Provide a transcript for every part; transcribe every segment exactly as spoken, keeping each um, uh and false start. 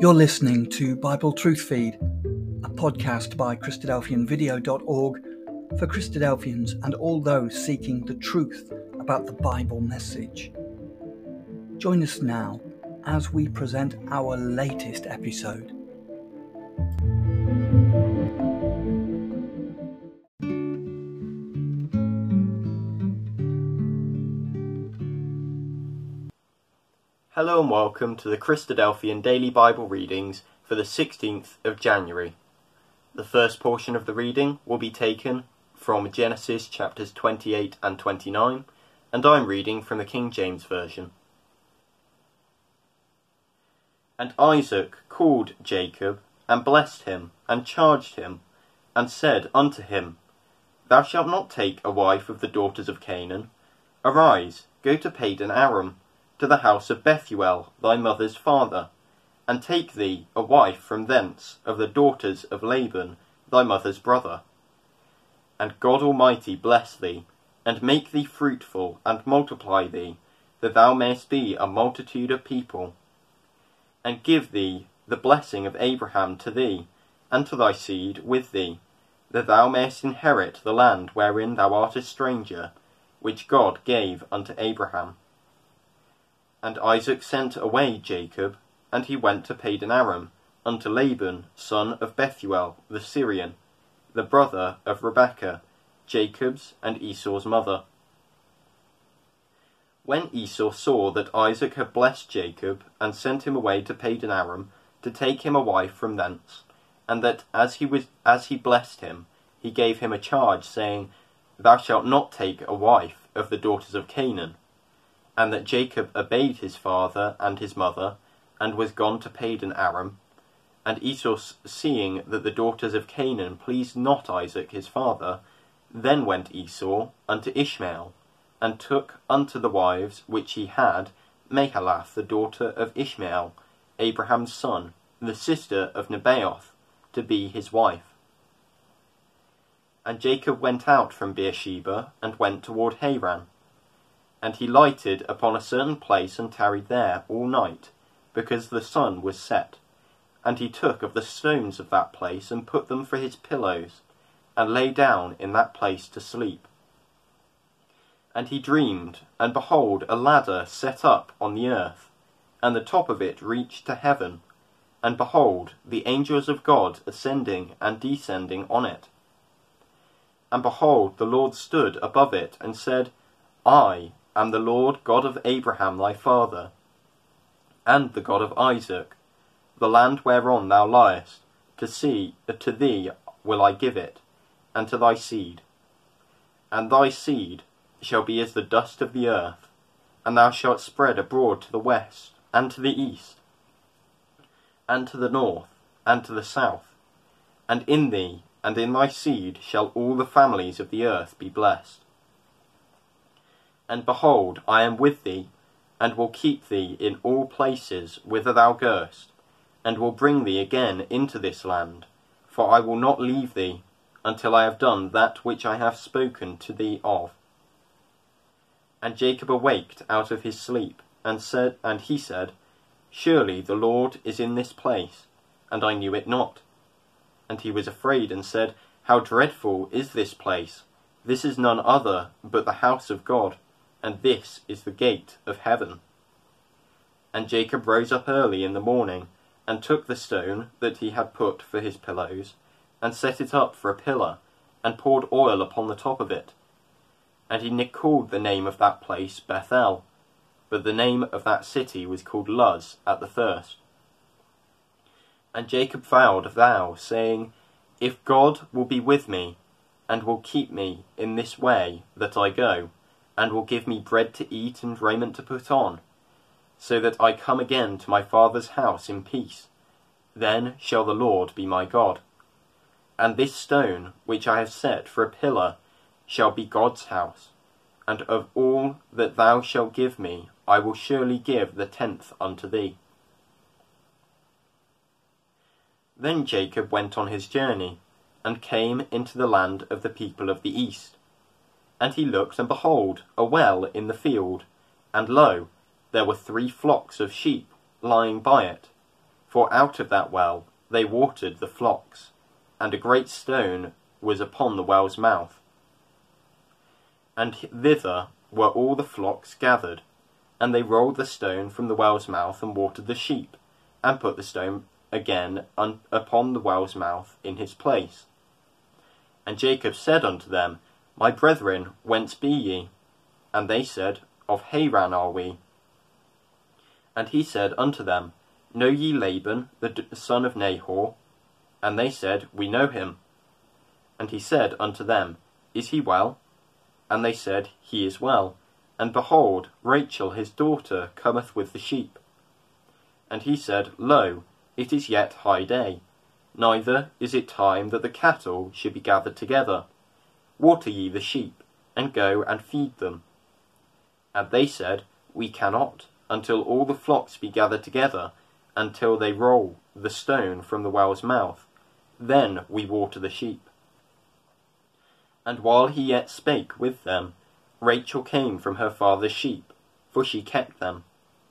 You're listening to Bible Truth Feed, a podcast by Christadelphian Video dot org for Christadelphians and all those seeking the truth about the Bible message. Join us now as we present our latest episode. Hello and welcome to the Christadelphian Daily Bible Readings for the sixteenth of January. The first portion of the reading will be taken from Genesis chapters twenty-eight and twenty-nine, and I'm reading from the King James Version. And Isaac called Jacob, and blessed him, and charged him, and said unto him, Thou shalt not take a wife of the daughters of Canaan. Arise, go to Padan Aram, to the house of Bethuel thy mother's father, and take thee a wife from thence of the daughters of Laban thy mother's brother. And God Almighty bless thee, and make thee fruitful, and multiply thee, that thou mayest be a multitude of people, and give thee the blessing of Abraham to thee, and to thy seed with thee, that thou mayest inherit the land wherein thou art a stranger, which God gave unto Abraham. And Isaac sent away Jacob, and he went to Padan Aram, unto Laban, son of Bethuel the Syrian, the brother of Rebekah, Jacob's and Esau's mother. When Esau saw that Isaac had blessed Jacob, and sent him away to Padan Aram, to take him a wife from thence, and that as he was as he blessed him, he gave him a charge, saying, Thou shalt not take a wife of the daughters of Canaan, and that Jacob obeyed his father and his mother, and was gone to Padan Aram. And Esau, seeing that the daughters of Canaan pleased not Isaac his father, then went Esau unto Ishmael, and took unto the wives which he had Mahalath the daughter of Ishmael, Abraham's son, the sister of Nebaioth, to be his wife. And Jacob went out from Beersheba, and went toward Haran. And he lighted upon a certain place, and tarried there all night, because the sun was set. And he took of the stones of that place, and put them for his pillows, and lay down in that place to sleep. And he dreamed, and behold, a ladder set up on the earth, and the top of it reached to heaven, and behold, the angels of God ascending and descending on it. And behold, the Lord stood above it, and said, I am the Lord God of Abraham thy father, and the God of Isaac. The land whereon thou liest, to see to thee will I give it, and to thy seed. And thy seed shall be as the dust of the earth, and thou shalt spread abroad to the west, and to the east, and to the north, and to the south. And in thee and in thy seed shall all the families of the earth be blessed. And behold, I am with thee, and will keep thee in all places whither thou goest, and will bring thee again into this land, for I will not leave thee, until I have done that which I have spoken to thee of. And Jacob awaked out of his sleep, and said, and he said, Surely the Lord is in this place, and I knew it not. And he was afraid, and said, How dreadful is this place! This is none other but the house of God, and this is the gate of heaven. And Jacob rose up early in the morning, and took the stone that he had put for his pillows, and set it up for a pillar, and poured oil upon the top of it. And he called the name of that place Bethel, but the name of that city was called Luz at the first. And Jacob vowed a vow, saying, If God will be with me, and will keep me in this way that I go, and will give me bread to eat and raiment to put on, so that I come again to my father's house in peace, then shall the Lord be my God. And this stone which I have set for a pillar shall be God's house, and of all that thou shalt give me I will surely give the tenth unto thee. Then Jacob went on his journey, and came into the land of the people of the east. And he looked, and behold, a well in the field, and lo, there were three flocks of sheep lying by it. For out of that well they watered the flocks, and a great stone was upon the well's mouth. And thither were all the flocks gathered, and they rolled the stone from the well's mouth, and watered the sheep, and put the stone again un- upon the well's mouth in his place. And Jacob said unto them, My brethren, whence be ye? And they said, Of Haran are we. And he said unto them, Know ye Laban, the d- son of Nahor? And they said, We know him. And he said unto them, Is he well? And they said, He is well. And behold, Rachel his daughter cometh with the sheep. And he said, Lo, it is yet high day, neither is it time that the cattle should be gathered together. Water ye the sheep, and go and feed them. And they said, We cannot, until all the flocks be gathered together, until they roll the stone from the well's mouth. Then we water the sheep. And while he yet spake with them, Rachel came from her father's sheep, for she kept them.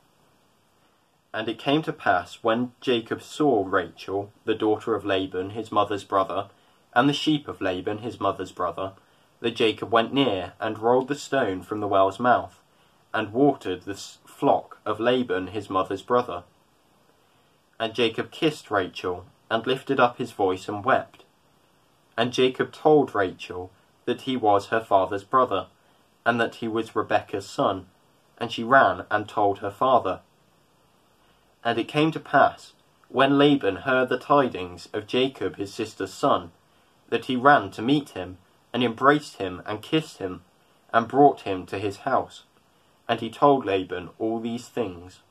And it came to pass, when Jacob saw Rachel, the daughter of Laban his mother's brother, and the sheep of Laban his mother's brother, that Jacob went near, and rolled the stone from the well's mouth, and watered the flock of Laban his mother's brother. And Jacob kissed Rachel, and lifted up his voice, and wept. And Jacob told Rachel that he was her father's brother, and that he was Rebekah's son, and she ran and told her father. And it came to pass, when Laban heard the tidings of Jacob his sister's son, that he ran to meet him, and embraced him, and kissed him, and brought him to his house. And he told Laban all these things.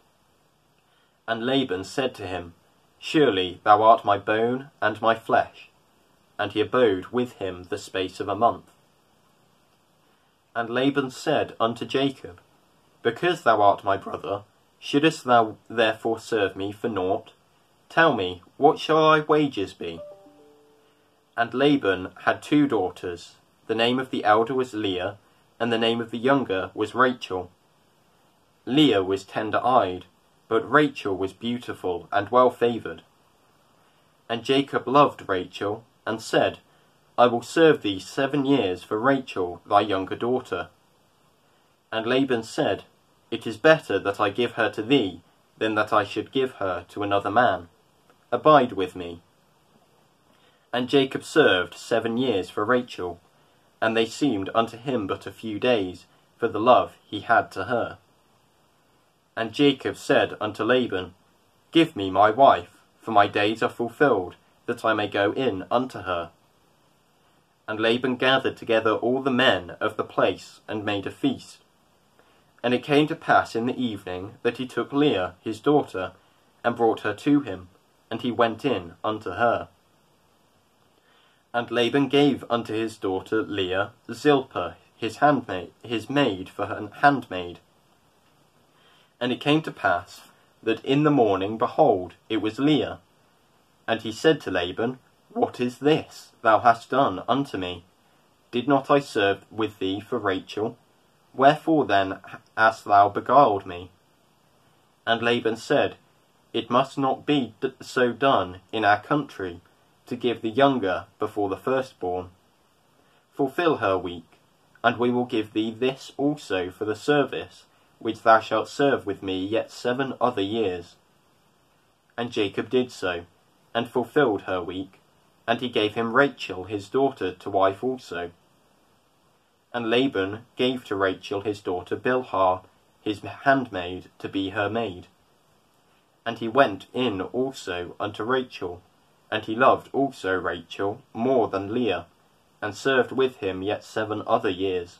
And Laban said to him, Surely thou art my bone and my flesh. And he abode with him the space of a month. And Laban said unto Jacob, Because thou art my brother, shouldest thou therefore serve me for naught? Tell me, what shall thy wages be? And Laban had two daughters. The name of the elder was Leah, and the name of the younger was Rachel. Leah was tender-eyed, but Rachel was beautiful and well-favoured. And Jacob loved Rachel, and said, I will serve thee seven years for Rachel thy younger daughter. And Laban said, It is better that I give her to thee, than that I should give her to another man. Abide with me. And Jacob served seven years for Rachel, and they seemed unto him but a few days, for the love he had to her. And Jacob said unto Laban, Give me my wife, for my days are fulfilled, that I may go in unto her. And Laban gathered together all the men of the place, and made a feast. And it came to pass in the evening that he took Leah his daughter, and brought her to him, and he went in unto her. And Laban gave unto his daughter Leah Zilpah his handmaid, his maid for her handmaid. And it came to pass that in the morning, behold, it was Leah. And he said to Laban, What is this thou hast done unto me? Did not I serve with thee for Rachel? Wherefore then hast thou beguiled me? And Laban said, It must not be so done in our country, to give the younger before the firstborn. Fulfill her week, and we will give thee this also for the service, which thou shalt serve with me yet seven other years. And Jacob did so, and fulfilled her week, and he gave him Rachel his daughter to wife also. And Laban gave to Rachel his daughter Bilhah his handmaid to be her maid. And he went in also unto Rachel, and he loved also Rachel more than Leah, and served with him yet seven other years.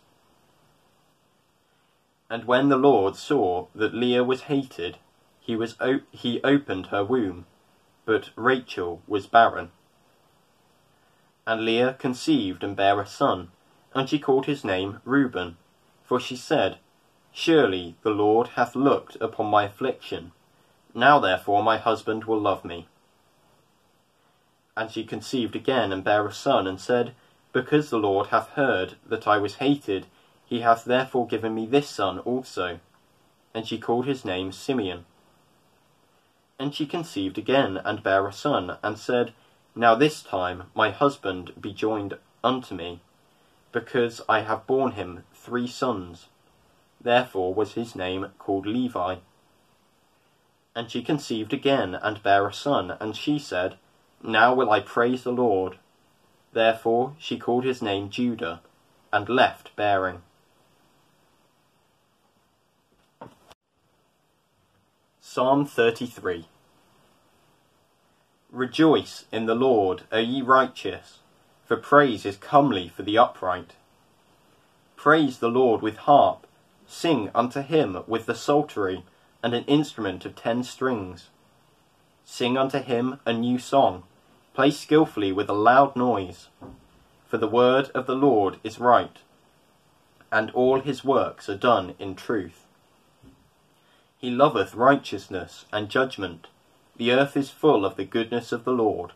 And when the Lord saw that Leah was hated, he was o- he opened her womb, but Rachel was barren. And Leah conceived and bare a son, and she called his name Reuben, for she said, Surely the Lord hath looked upon my affliction. Now therefore my husband will love me. And she conceived again and bare a son, and said, Because the Lord hath heard that I was hated, he hath therefore given me this son also. And she called his name Simeon. And she conceived again, and bare a son, and said, Now this time my husband be joined unto me, because I have borne him three sons. Therefore was his name called Levi. And she conceived again, and bare a son, and she said, Now will I praise the Lord. Therefore she called his name Judah, and left bearing. Psalm thirty-three. Rejoice in the Lord, O ye righteous, for praise is comely for the upright. Praise the Lord with harp, sing unto him with the psaltery, and an instrument of ten strings. Sing unto him a new song, play skilfully with a loud noise. For the word of the Lord is right, and all his works are done in truth. He loveth righteousness and judgment. The earth is full of the goodness of the Lord.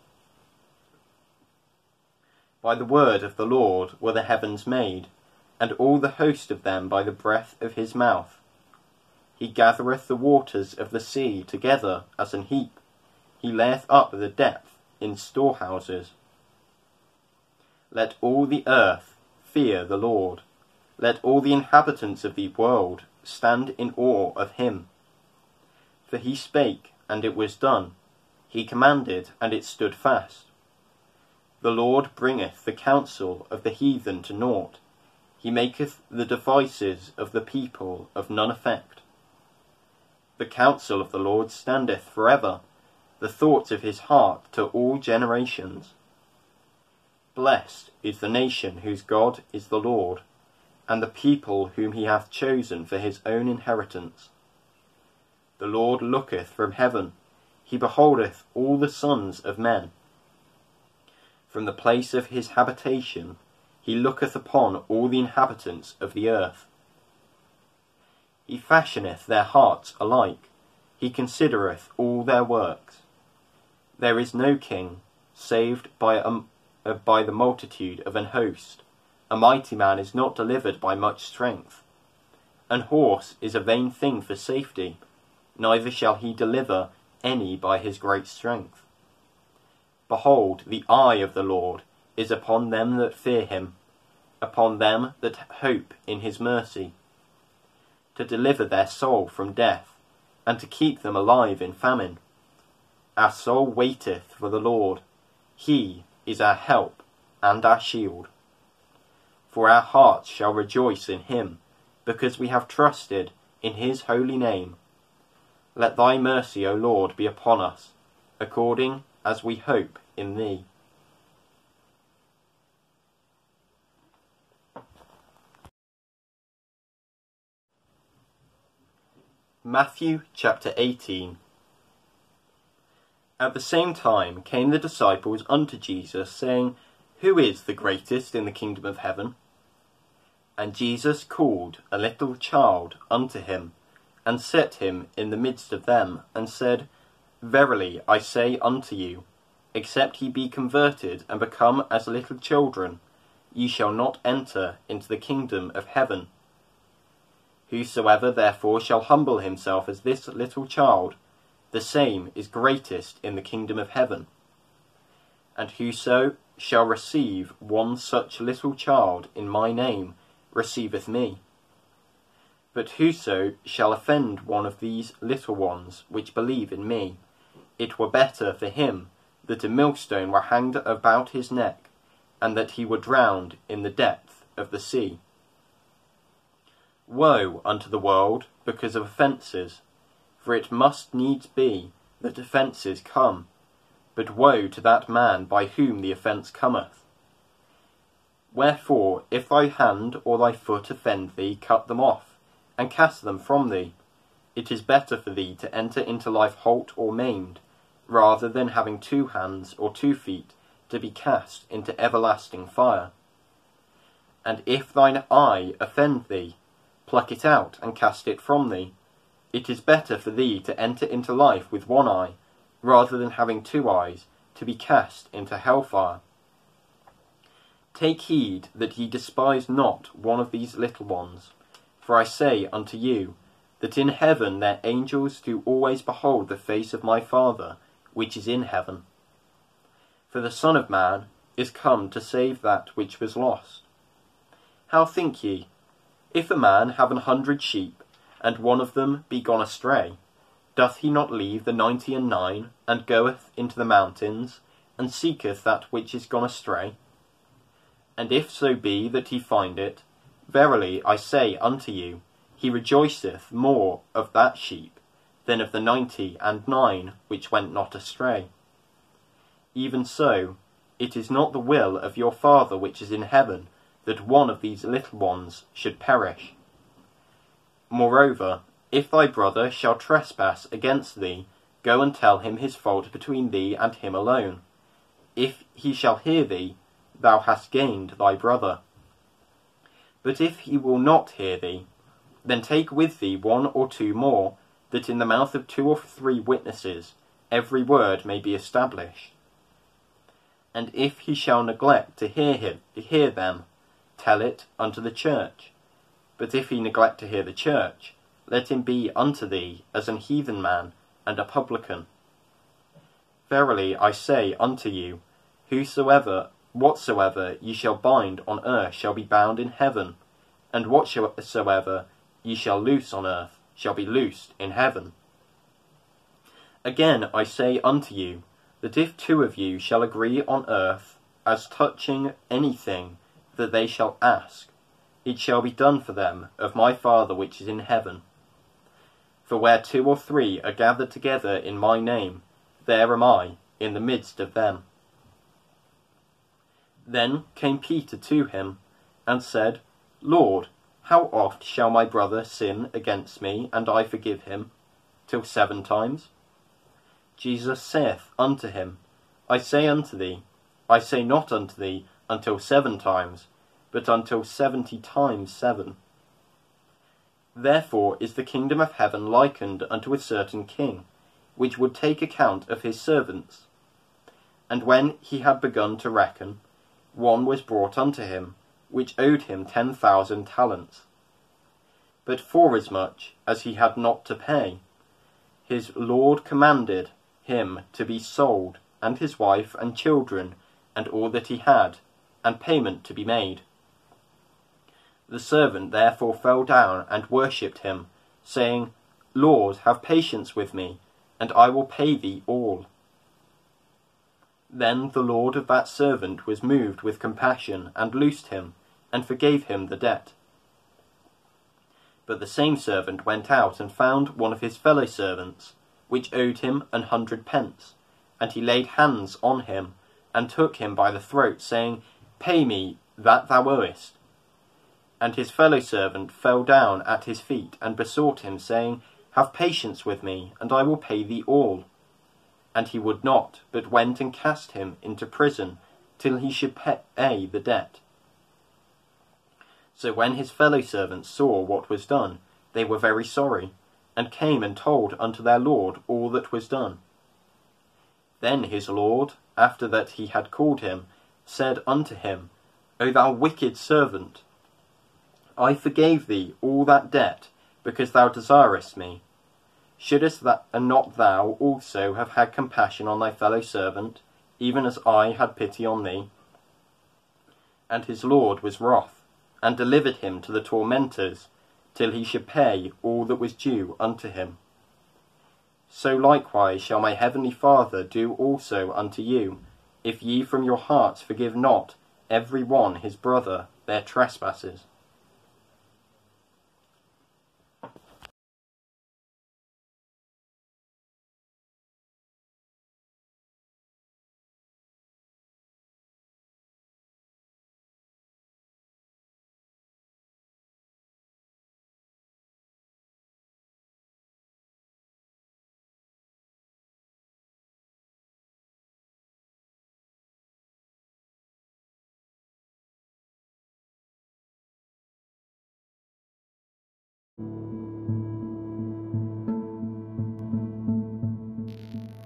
By the word of the Lord were the heavens made, and all the host of them by the breath of his mouth. He gathereth the waters of the sea together as an heap. He layeth up the depth in storehouses. Let all the earth fear the Lord. Let all the inhabitants of the world stand in awe of him. For he spake, and it was done. He commanded, and it stood fast. The Lord bringeth the counsel of the heathen to naught. He maketh the devices of the people of none effect. The counsel of the Lord standeth for ever, the thoughts of his heart to all generations. Blessed is the nation whose God is the Lord, and the people whom he hath chosen for his own inheritance. The Lord looketh from heaven, he beholdeth all the sons of men. From the place of his habitation he looketh upon all the inhabitants of the earth. He fashioneth their hearts alike, he considereth all their works. There is no king saved by, a, uh, by the multitude of an host. A mighty man is not delivered by much strength. An horse is a vain thing for safety, neither shall he deliver any by his great strength. Behold, the eye of the Lord is upon them that fear him, upon them that hope in his mercy, to deliver their soul from death, and to keep them alive in famine. Our soul waiteth for the Lord. He is our help and our shield. For our hearts shall rejoice in him, because we have trusted in his holy name. Let thy mercy, O Lord, be upon us, according as we hope in thee. Matthew chapter eighteen. At the same time came the disciples unto Jesus, saying, Who is the greatest in the kingdom of heaven? And Jesus called a little child unto him, and set him in the midst of them, and said, Verily I say unto you, except ye be converted and become as little children, ye shall not enter into the kingdom of heaven. Whosoever therefore shall humble himself as this little child, the same is greatest in the kingdom of heaven. And whoso shall receive one such little child in my name receiveth me. But whoso shall offend one of these little ones which believe in me, it were better for him that a millstone were hanged about his neck, and that he were drowned in the depth of the sea. Woe unto the world because of offences, for it must needs be that offences come, but woe to that man by whom the offence cometh. Wherefore, if thy hand or thy foot offend thee, cut them off, and cast them from thee. It is better for thee to enter into life halt or maimed, rather than having two hands or two feet to be cast into everlasting fire. And if thine eye offend thee, pluck it out and cast it from thee. It is better for thee to enter into life with one eye, rather than having two eyes, to be cast into hellfire. Take heed that ye despise not one of these little ones. For I say unto you, that in heaven their angels do always behold the face of my Father, which is in heaven. For the Son of Man is come to save that which was lost. How think ye, if a man have an hundred sheep, and one of them be gone astray, doth he not leave the ninety and nine, and goeth into the mountains, and seeketh that which is gone astray? And if so be that he find it, verily I say unto you, he rejoiceth more of that sheep than of the ninety and nine which went not astray. Even so, it is not the will of your Father which is in heaven that one of these little ones should perish. Moreover, if thy brother shall trespass against thee, go and tell him his fault between thee and him alone. If he shall hear thee, thou hast gained thy brother. But if he will not hear thee, then take with thee one or two more, that in the mouth of two or three witnesses every word may be established. And if he shall neglect to hear him, hear them, tell it unto the church. But if he neglect to hear the church, let him be unto thee as an heathen man and a publican. Verily I say unto you, whosoever, whatsoever ye shall bind on earth shall be bound in heaven, and whatsoever ye shall loose on earth shall be loosed in heaven. Again I say unto you, that if two of you shall agree on earth as touching anything that they shall ask, it shall be done for them of my Father which is in heaven. For where two or three are gathered together in my name, there am I in the midst of them. Then came Peter to him, and said, Lord, how oft shall my brother sin against me, and I forgive him? Till seven times? Jesus saith unto him, I say unto thee, I say not unto thee, until seven times, but until seventy times seven. Therefore is the kingdom of heaven likened unto a certain king, which would take account of his servants. And when he had begun to reckon, one was brought unto him, which owed him ten thousand talents. But forasmuch as he had not to pay, his Lord commanded him to be sold, and his wife and children, and all that he had, and payment to be made. The servant therefore fell down and worshipped him, saying, Lord, have patience with me, and I will pay thee all. Then the lord of that servant was moved with compassion, and loosed him, and forgave him the debt. But the same servant went out and found one of his fellow servants, which owed him an hundred pence, and he laid hands on him, and took him by the throat, saying, Pay me that thou owest. And his fellow servant fell down at his feet, and besought him, saying, Have patience with me, and I will pay thee all. And he would not, but went and cast him into prison, till he should pay the debt. So when his fellow servants saw what was done, they were very sorry, and came and told unto their lord all that was done. Then his lord, after that he had called him, said unto him, O thou wicked servant, I forgave thee all that debt, because thou desirest me. Shouldest that, and not thou also have had compassion on thy fellow servant, even as I had pity on thee? And his lord was wroth, and delivered him to the tormentors, till he should pay all that was due unto him. So likewise shall my heavenly Father do also unto you, if ye from your hearts forgive not every one his brother their trespasses.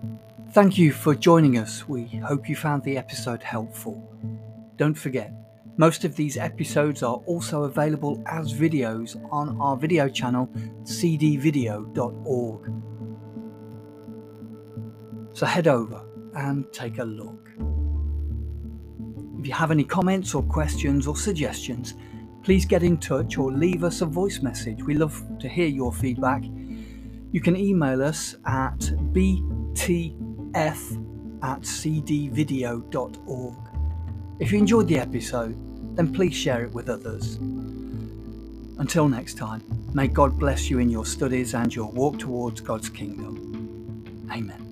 Thank you for joining us. We hope you found the episode helpful. Don't forget, Most of these episodes are also available as videos on our video channel c d video dot org. So head over and take a look. If you have any comments or questions or suggestions, please get in touch or leave us a voice message. We love to hear your feedback. You can email us at b t f at c d video dot org. If you enjoyed the episode, then please share it with others. Until next time, may God bless you in your studies and your walk towards God's kingdom. Amen.